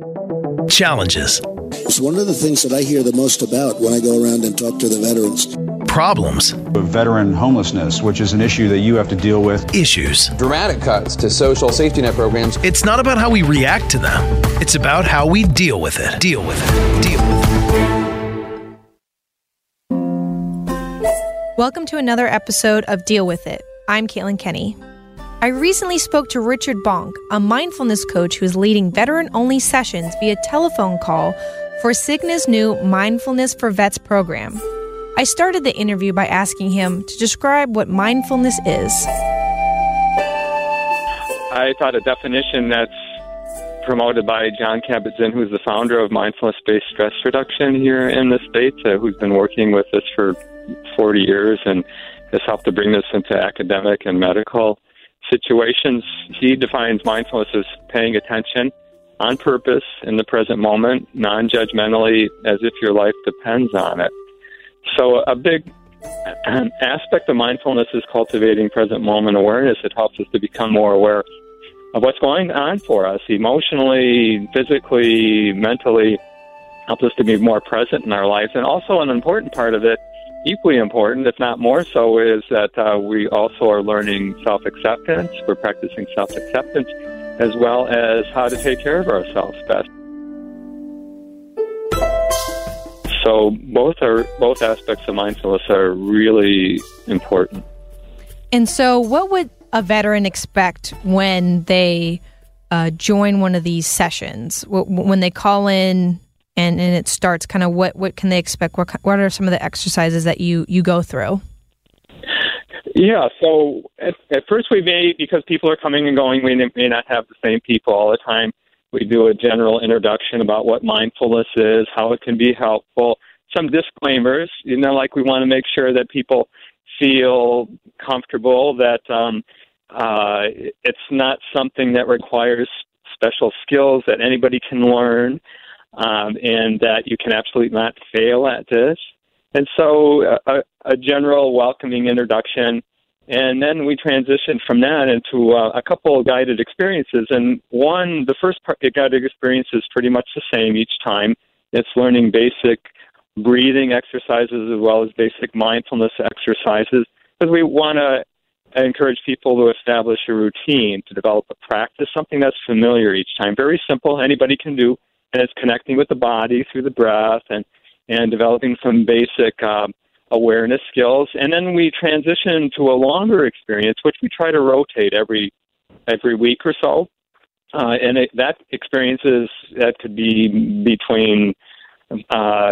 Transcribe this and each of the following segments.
Challenges. It's one of the things that I hear the most about when I go around and talk to the veterans. Problems. Veteran homelessness, which is an issue that you have to deal with. Issues. Dramatic cuts to social safety net programs. It's not about how we react to them. It's about how we deal with it. Deal with it. Deal with it. Welcome to another episode of Deal With It. I'm Caitlin Kenny. I recently spoke to Richard Bonk, a mindfulness coach who is leading veteran-only sessions via telephone call for Cigna's new Mindfulness for Vets program. I started the interview by asking him to describe what mindfulness is. I thought a definition that's promoted by Jon Kabat-Zinn, who's the founder of mindfulness-based stress reduction here in the States, who's been working with this for 40 years and has helped to bring this into academic and medical situations. He defines mindfulness as paying attention on purpose in the present moment, non-judgmentally, as if your life depends on it. So a big aspect of mindfulness is cultivating present moment awareness. It helps us to become more aware of what's going on for us emotionally, physically, mentally, helps us to be more present in our lives. And also an important part of it, equally important, if not more so, is that we also are learning self-acceptance. We're practicing self-acceptance as well as how to take care of ourselves best. So both aspects of mindfulness are really important. And so what would a veteran expect when they join one of these sessions? When they call in and it starts, kind of what can they expect? What are some of the exercises that you go through? Yeah, so at first we may, because people are coming and going, we may not have the same people all the time. We do a general introduction about what mindfulness is, how it can be helpful, some disclaimers, like we want to make sure that people feel comfortable that it's not something that requires special skills that anybody can learn, and that you can absolutely not fail at this. And so a general welcoming introduction, and then we transition from that into a couple of guided experiences. And the first guided experience is pretty much the same each time. It's learning basic breathing exercises as well as basic mindfulness exercises, because we want to encourage people to establish a routine, to develop a practice, something that's familiar each time. Very simple, anybody can do, and it's connecting with the body through the breath and developing some basic awareness skills. And then we transition to a longer experience, which we try to rotate every week or so. That experience that could be between 10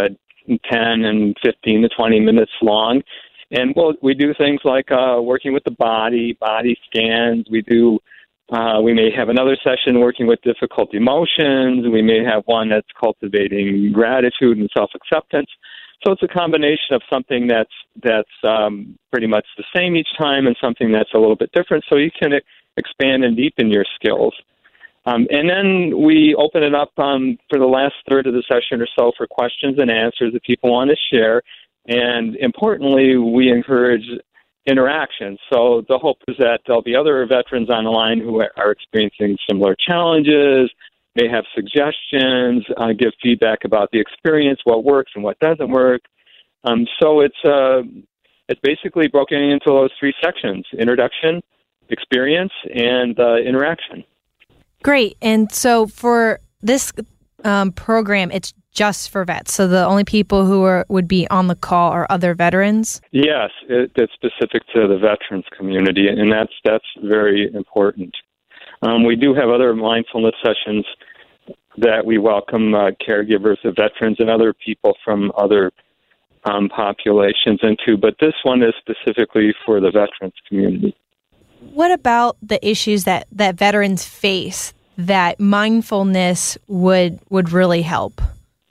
and 15 to 20 minutes long. And we do things like working with the body scans. We may have another session working with difficult emotions. We may have one that's cultivating gratitude and self-acceptance. So it's a combination of something that's pretty much the same each time and something that's a little bit different, so you can expand and deepen your skills. And then we open it up for the last third of the session or so for questions and answers that people want to share. And importantly, we encourage interaction. So the hope is that there'll be other veterans on the line who are experiencing similar challenges, may have suggestions, give feedback about the experience, what works and what doesn't work. So it's basically broken into those three sections: introduction, experience, and interaction. Great. And so for this program, it's just for vets. So the only people who would be on the call are other veterans? Yes, it's specific to the veterans community, and that's very important. We do have other mindfulness sessions that we welcome caregivers of veterans and other people from other populations into, but this one is specifically for the veterans community. What about the issues that veterans face that mindfulness would really help?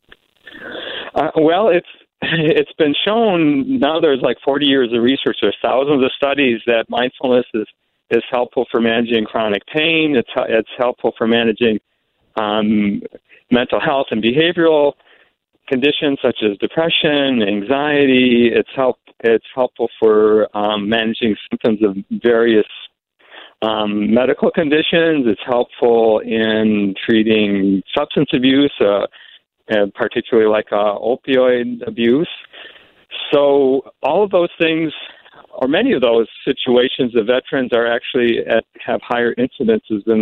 Well, it's been shown now. There's like 40 years of research. There's thousands of studies that mindfulness is helpful for managing chronic pain. It's helpful for managing mental health and behavioral conditions such as depression, anxiety. It's helpful for managing symptoms of various medical conditions. It's helpful in treating substance abuse, and particularly like opioid abuse. So all of those things, or many of those situations, the veterans are actually have higher incidences than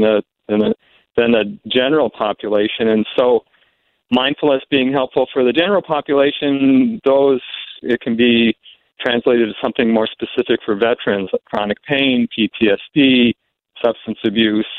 the general population. And so mindfulness being helpful for the general population, it can be translated to something more specific for veterans, like chronic pain, PTSD, substance abuse,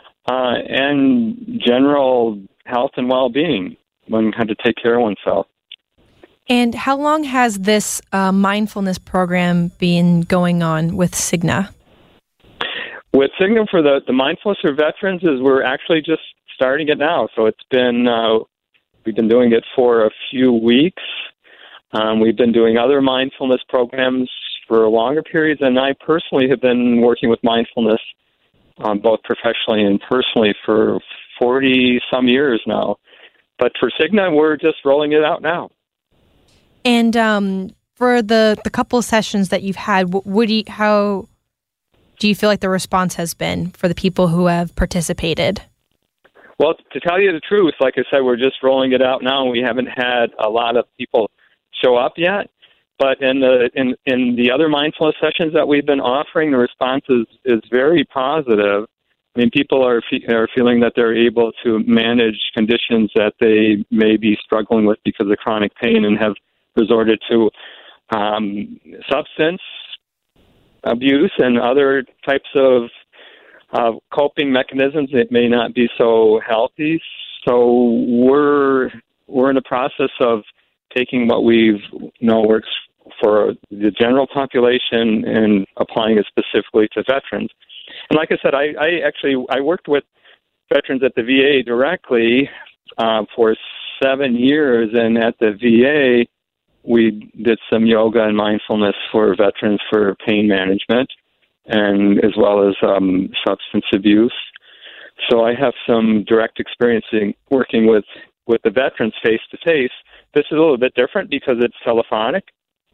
and general health and well-being, when kind of take care of oneself. And how long has this mindfulness program been going on with Cigna? With Cigna for the mindfulness for veterans is we're actually just starting it now. So it's been we've been doing it for a few weeks. We've been doing other mindfulness programs for longer periods, and I personally have been working with mindfulness both professionally and personally for 40-some years now. But for Cigna, we're just rolling it out now. And for the couple of sessions that you've had, how do you feel like the response has been for the people who have participated? Well, to tell you the truth, like I said, we're just rolling it out now, and we haven't had a lot of people show up yet. But in the other mindfulness sessions that we've been offering, the response is very positive. I mean, people are feeling that they're able to manage conditions that they may be struggling with because of chronic pain and have resorted to substance abuse and other types of coping mechanisms that may not be so healthy. So we're in the process of taking what we know works for the general population and applying it specifically to veterans. And like I said, I worked with veterans at the VA directly for 7 years, and at the VA we did some yoga and mindfulness for veterans for pain management, and as well as substance abuse. So I have some direct experience in working with the veterans face-to-face. This is a little bit different because it's telephonic,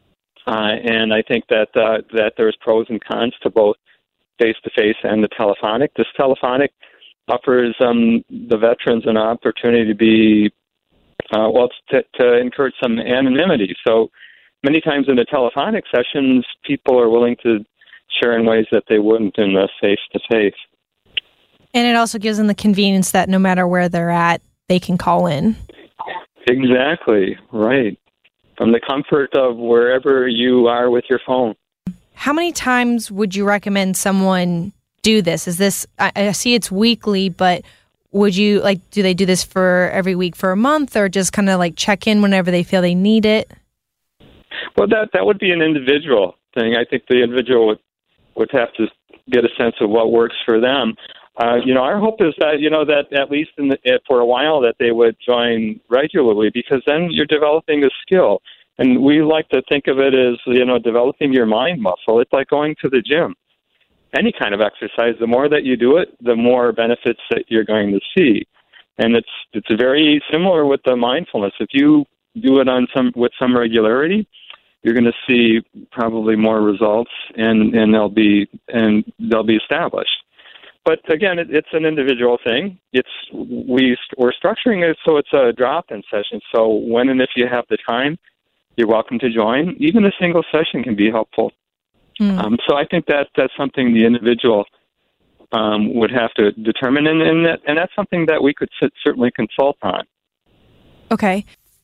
and I think that there's pros and cons to both face-to-face and the telephonic. This telephonic offers the veterans an opportunity to be to encourage some anonymity. So many times in the telephonic sessions, people are willing to share in ways that they wouldn't in the face-to-face. And it also gives them the convenience that no matter where they're at, they can call in. Exactly, right. From the comfort of wherever you are with your phone. How many times would you recommend someone do this? Is this, I see it's weekly, but would you, do they do this for every week for a month, or just kind of check in whenever they feel they need it? Well, that would be an individual thing. I think the individual would have to get a sense of what works for them. Our hope is that, that at least for a while that they would join regularly, because then you're developing a skill. And we like to think of it as, developing your mind muscle. It's like going to the gym. Any kind of exercise, the more that you do it, the more benefits that you're going to see. And it's very similar with the mindfulness. If you do it with some regularity, you're going to see probably more results, and they'll be established. But again, it's an individual thing. We're structuring it so it's a drop-in session. So when and if you have the time, you're welcome to join. Even a single session can be helpful. So I think that's something the individual would have to determine, and that's something that we could certainly consult on. Okay.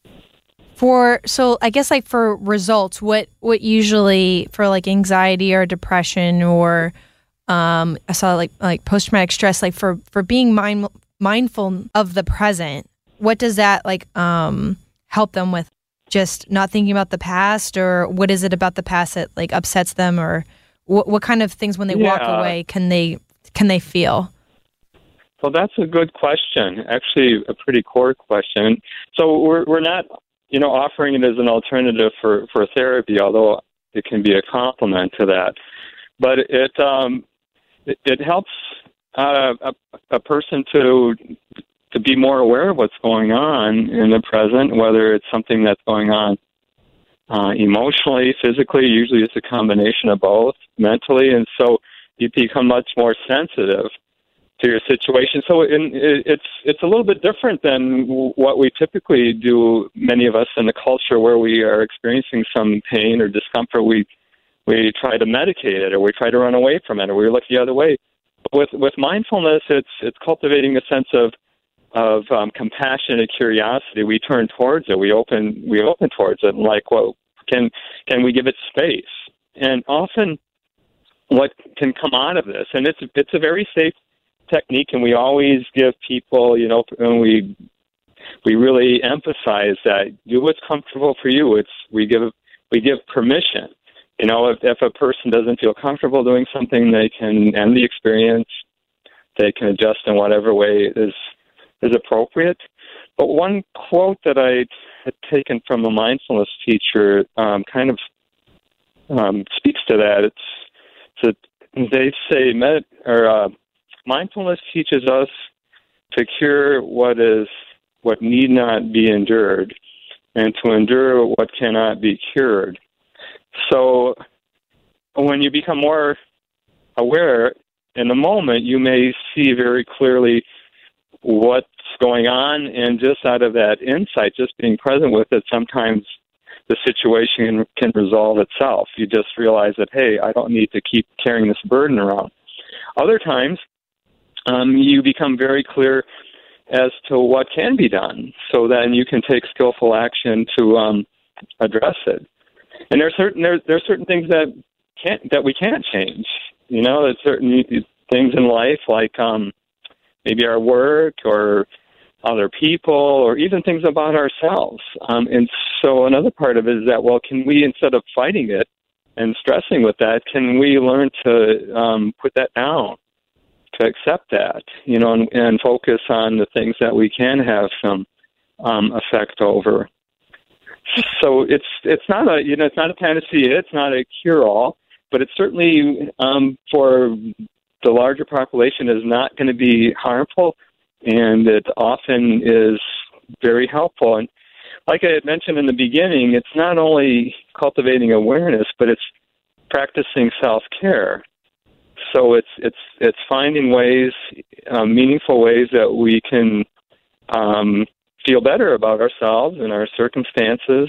So I guess for results, what usually for anxiety or depression or I saw like post-traumatic stress, for being mindful of the present, what does that help them with? Just not thinking about the past, or what is it about the past that upsets them, or what kind of things when they walk away can they feel? Well, that's a good question. Actually, a pretty core question. So we're not offering it as an alternative for therapy, although it can be a complement to that. But it helps a person to be more aware of what's going on in the present, whether it's something that's going on emotionally, physically. Usually it's a combination of both, mentally. And so you become much more sensitive to your situation. So it's a little bit different than what we typically do, many of us in the culture where we are experiencing some pain or discomfort. We try to medicate it, or we try to run away from it, or we look the other way. But with mindfulness, it's cultivating a sense of compassion and curiosity. We turn towards it. We open towards it. And like, well, can we give it space? And often, what can come out of this, and it's a very safe technique, and we always give people, and we really emphasize that do what's comfortable for you. We give permission. If a person doesn't feel comfortable doing something, they can end the experience. They can adjust in whatever way is appropriate. But one quote that I had taken from a mindfulness teacher kind of speaks to that. They say mindfulness teaches us to cure what need not be endured, and to endure what cannot be cured. So when you become more aware in the moment, you may see very clearly what's going on, and just out of that insight, just being present with it, sometimes the situation can resolve itself. You just realize that, hey, I don't need to keep carrying this burden around. Other times, you become very clear as to what can be done, so then you can take skillful action to address it. And there are certain things that we can't change. There's certain things in life, like maybe our work or other people, or even things about ourselves. And so another part of it is that, well, can we, instead of fighting it and stressing with that, can we learn to put that down, to accept that, and focus on the things that we can have some effect over. So it's not a panacea, it's not a cure-all, but it's certainly for the larger population is not going to be harmful, and it often is very helpful. And like I had mentioned in the beginning, it's not only cultivating awareness, but it's practicing self-care. So it's finding ways, meaningful ways that we can feel better about ourselves and our circumstances,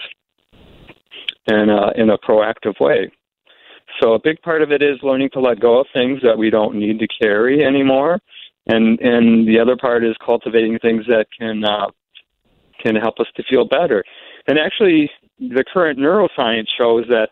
and in a proactive way. So a big part of it is learning to let go of things that we don't need to carry anymore, and the other part is cultivating things that can help us to feel better. And actually, the current neuroscience shows that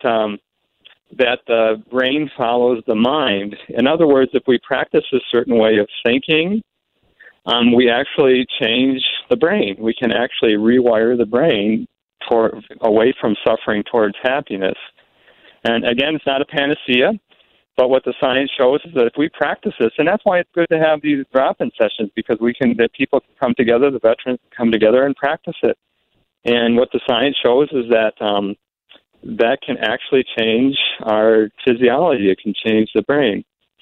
the brain follows the mind. In other words, if we practice a certain way of thinking, we actually change the brain. We can actually rewire the brain away from suffering towards happiness. And again, it's not a panacea, but what the science shows is that if we practice this, and that's why it's good to have these drop-in sessions, because that people can come together, the veterans come together and practice it. And what the science shows is that that can actually change our physiology. It can change the brain.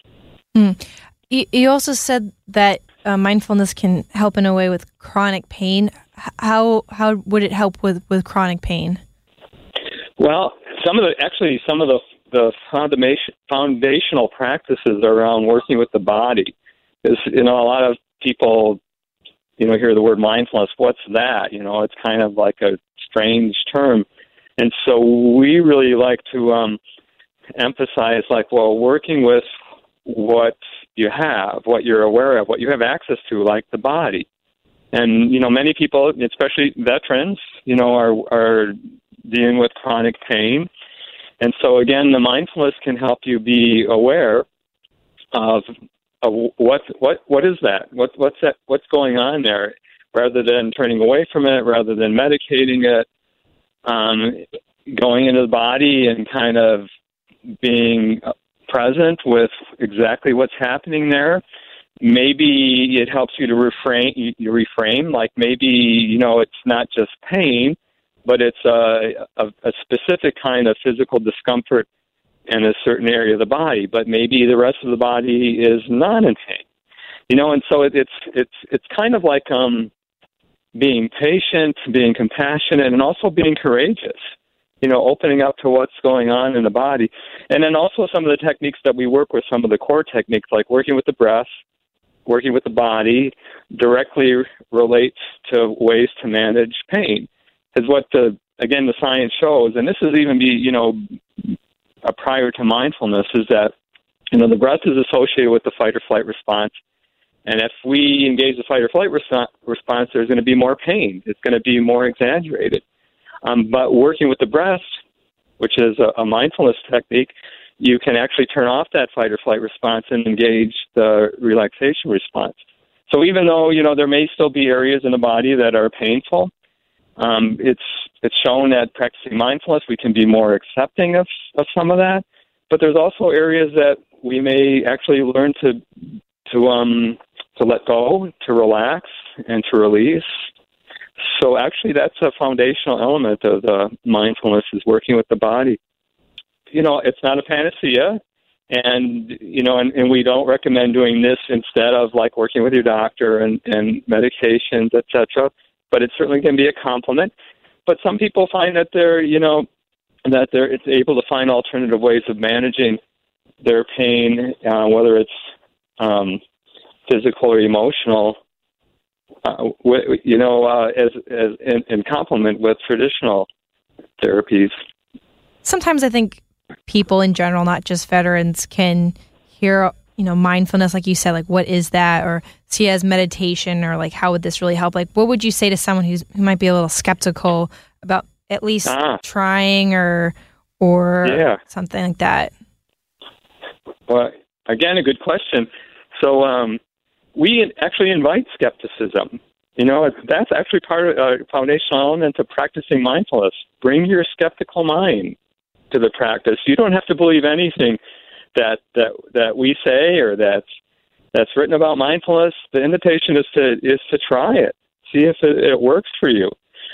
You also said that mindfulness can help in a way with chronic pain. How would it help with chronic pain? Well, some of the foundational practices around working with the body is, a lot of people, hear the word mindfulness. What's that? It's kind of like a strange term. And so we really like to emphasize, working with what you have, what you're aware of, what you have access to, like the body. And, many people, especially veterans, are dealing with chronic pain. And so, again, the mindfulness can help you be aware of what is that? What's that? What's going on there? Rather than turning away from it, rather than medicating it, going into the body and kind of being present with exactly what's happening there. Maybe it helps you to reframe, like maybe, it's not just pain, but it's a specific kind of physical discomfort in a certain area of the body, but maybe the rest of the body is not in pain. And so it's kind of like being patient, being compassionate, and also being courageous. opening up to what's going on in the body. And then also some of the techniques that we work with, some of the core techniques, like working with the breath, working with the body, directly relates to ways to manage pain. Is what the science shows, and this is even prior to mindfulness, is that, the breath is associated with the fight or flight response. And if we engage the fight or flight response, there's going to be more pain. It's going to be more exaggerated. But working with the breath, which is a mindfulness technique, you can actually turn off that fight or flight response and engage the relaxation response. So even though, there may still be areas in the body that are painful, it's shown that practicing mindfulness, we can be more accepting of some of that. But there's also areas that we may actually learn to let go, to relax, and to release. So actually, that's a foundational element of the mindfulness, is working with the body. It's not a panacea, and we don't recommend doing this instead of like working with your doctor and medications, etc. But it certainly can be a complement. But some people find that it's able to find alternative ways of managing their pain, whether it's physical or emotional, as in complement with traditional therapies. Sometimes I think people in general, not just veterans, can hear, mindfulness, like you said, like what is that, or see it as meditation, or like how would this really help? Like, what would you say to someone who might be a little skeptical about at least trying or something like that? Well, again, a good question. So we actually invite skepticism. That's actually part of a foundational element of practicing mindfulness. Bring your skeptical mind to the practice. You don't have to believe anything that we say or that's written about mindfulness. The invitation is to try it. See if it works for you.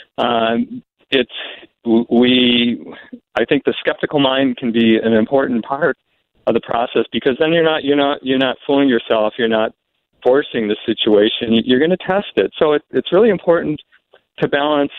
I think the skeptical mind can be an important part of the process, because then you're not fooling yourself. You're not forcing the situation. You're going to test it. So it's really important to balance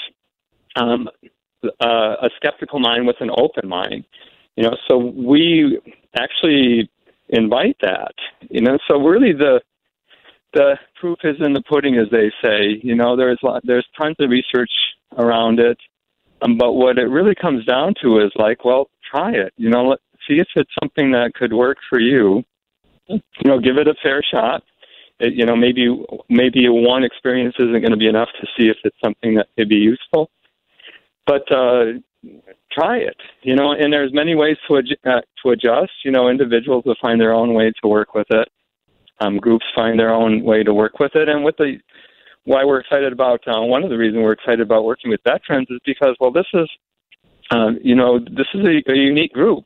a skeptical mind with an open mind. So we actually invite that. So really the proof is in the pudding, as they say. There's tons of research around it. But what it really comes down to is like, well, try it. Let's see if it's something that could work for you. Give it a fair shot. Maybe one experience isn't going to be enough to see if it's something that could be useful. But try it. And there's many ways to adjust. Individuals will find their own way to work with it. Groups find their own way to work with it. And why we're excited about one of the reasons we're excited about working with veterans is because, well, this is a unique group.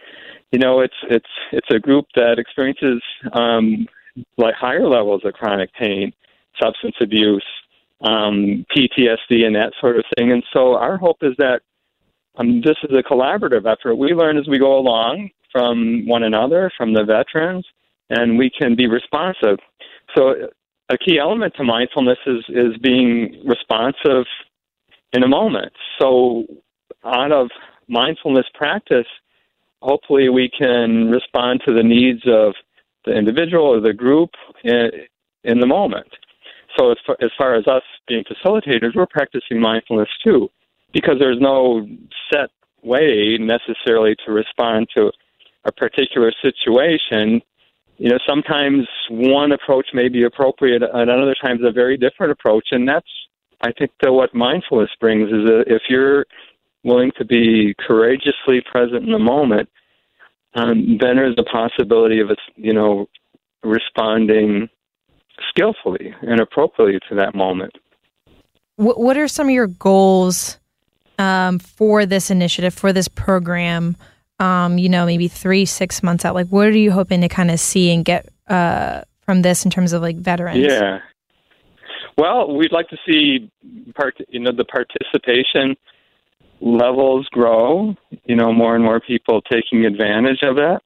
It's a group that experiences like higher levels of chronic pain, substance abuse, PTSD, and that sort of thing. And so our hope is that this is a collaborative effort. We learn as we go along from one another, from the veterans, and we can be responsive. So a key element to mindfulness is being responsive in a moment. So out of mindfulness practice, hopefully we can respond to the needs of the individual or the group in the moment. So as far as us being facilitators, we're practicing mindfulness too, because there's no set way necessarily to respond to a particular situation. Sometimes one approach may be appropriate, and other times a very different approach. And that's, I think, what mindfulness brings, is that if you're willing to be courageously present in the moment, then there's a possibility of responding skillfully and appropriately to that moment. What are some of your goals for this initiative, for this program? Maybe 3-6 months out. Like, what are you hoping to kind of see and get from this in terms of like veterans? Yeah. Well, we'd like to see the participation levels grow. More and more people taking advantage of that.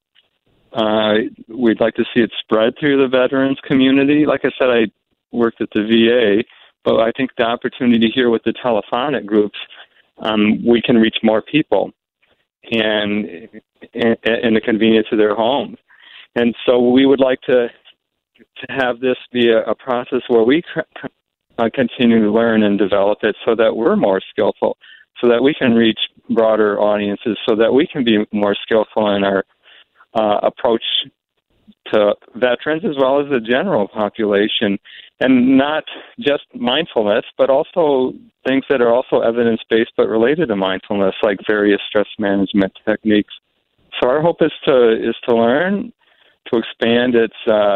We'd like to see it spread through the veterans community. Like I said, I worked at the VA, but I think the opportunity here with the telephonic groups we can reach more people and in the convenience of their homes. And so we would like to have this be a process where we continue to learn and develop it so that we're more skillful, so that we can reach broader audiences, so that we can be more skillful in our approach to veterans as well as the general population, and not just mindfulness, but also things that are also evidence-based but related to mindfulness, like various stress management techniques. So our hope is to learn, to expand its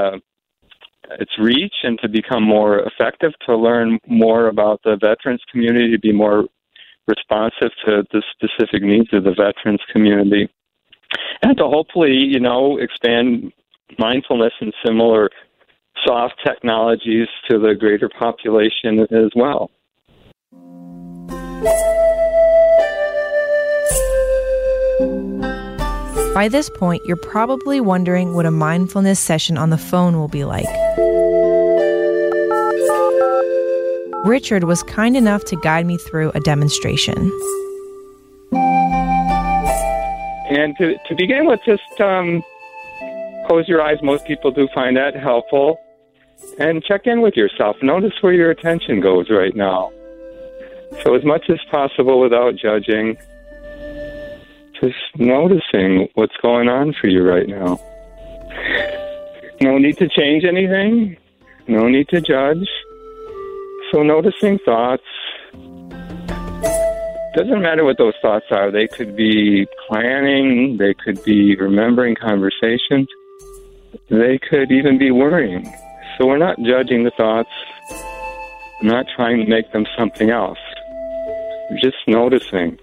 reach and to become more effective, to learn more about the veterans community, to be more responsive to the specific needs of the veterans community, and to hopefully, expand mindfulness and similar soft technologies to the greater population as well. By this point, you're probably wondering what a mindfulness session on the phone will be like. Richard was kind enough to guide me through a demonstration. And to begin with, just close your eyes. Most people do find that helpful. And check in with yourself. Notice where your attention goes right now. So as much as possible without judging, just noticing what's going on for you right now. No need to change anything. No need to judge. So noticing thoughts. Doesn't matter what those thoughts are. They could be planning. They could be remembering conversations. They could even be worrying. So we're not judging the thoughts. We're not trying to make them something else. We're just noticing.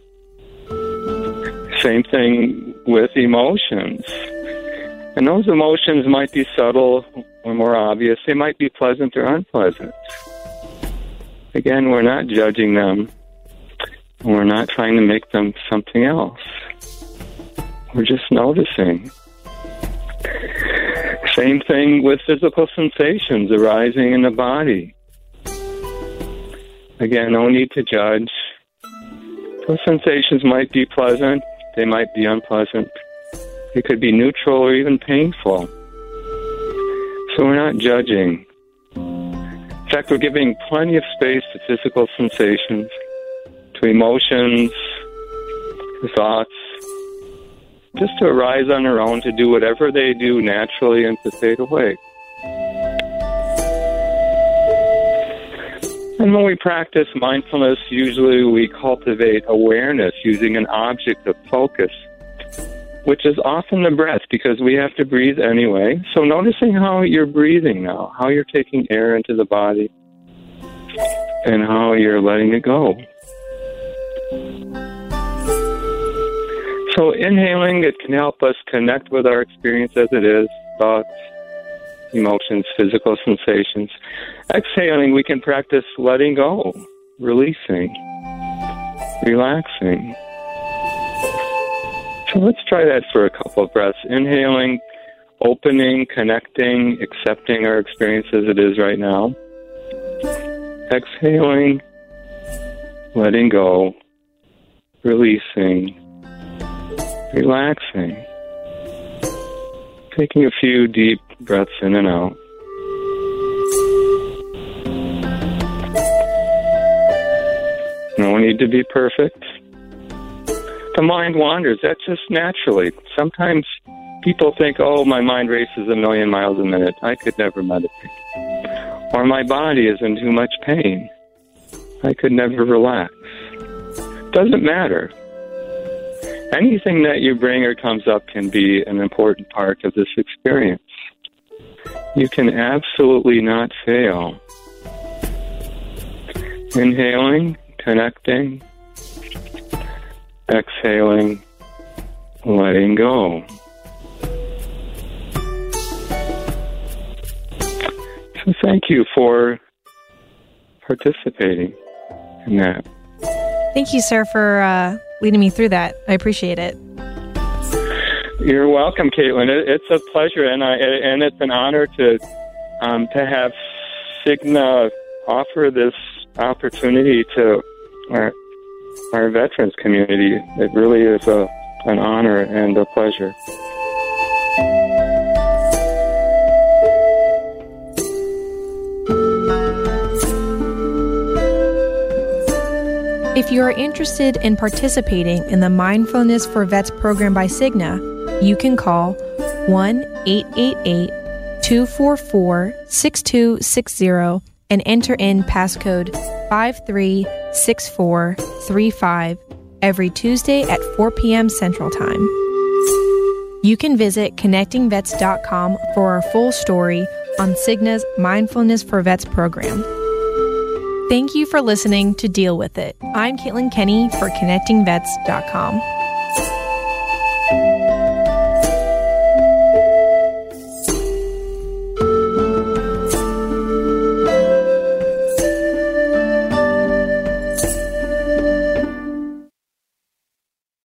Same thing with emotions. And those emotions might be subtle or more obvious. They might be pleasant or unpleasant. Again, we're not judging them. We're not trying to make them something else. We're just noticing. Same thing with physical sensations arising in the body. Again, no need to judge. Those sensations might be pleasant. They might be unpleasant. They could be neutral or even painful. So we're not judging. In fact, we're giving plenty of space to physical sensations, to emotions, to thoughts, just to arise on their own, to do whatever they do naturally and to fade away. And when we practice mindfulness, usually we cultivate awareness using an object of focus, which is often the breath, because we have to breathe anyway. So noticing how you're breathing now, how you're taking air into the body, and how you're letting it go. So inhaling, it can help us connect with our experience as it is, thoughts, emotions, physical sensations. Exhaling, we can practice letting go, releasing, relaxing. So let's try that for a couple of breaths. Inhaling, opening, connecting, accepting our experience as it is right now. Exhaling, letting go, releasing, relaxing. Taking a few deep breaths in and out. No need to be perfect. The mind wanders. That's just naturally. Sometimes people think, oh, my mind races a million miles a minute. I could never meditate. Or my body is in too much pain. I could never relax. Doesn't matter. Anything that you bring or comes up can be an important part of this experience. You can absolutely not fail. Inhaling, connecting, exhaling, letting go. So thank you for participating in that. Thank you, sir, for leading me through that. I appreciate it. You're welcome, Caitlin. It's a pleasure, and it's an honor to have Cigna offer this opportunity to our veterans community. It really is an honor and a pleasure. If you are interested in participating in the Mindfulness for Vets program by Cigna, you can call 1-888-244-6260 and enter in passcode 536435 every Tuesday at 4 p.m. Central Time. You can visit connectingvets.com for our full story on Cigna's Mindfulness for Vets program. Thank you for listening to Deal With It. I'm Caitlin Kenny for connectingvets.com.